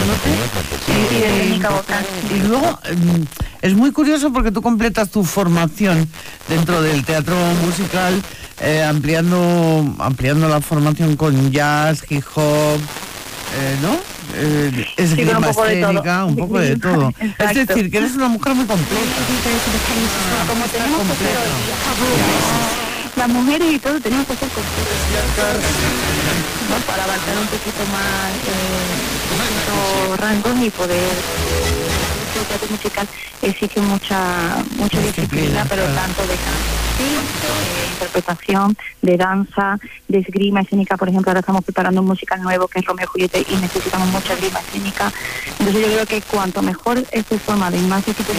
y de técnica vocal. Y luego es muy curioso porque tú completas tu formación dentro del teatro musical, ampliando la formación con jazz, hip hop, ¿no? Esgrima escénica, un poco de todo. Es decir, que eres una mujer muy completa. Como tenemos que hacer hoy día, las mujeres y todo tenemos que hacer completas, ¿no? Para abarcar un poquito más distintos rangos y poder. El teatro musical exige mucha disciplina, pero tanto de canto, de interpretación, de danza, de esgrima escénica. Por ejemplo, ahora estamos preparando un musical nuevo que es Romeo y Julieta y necesitamos mucha esgrima escénica. Entonces yo creo que cuanto mejor esté formada y más disciplina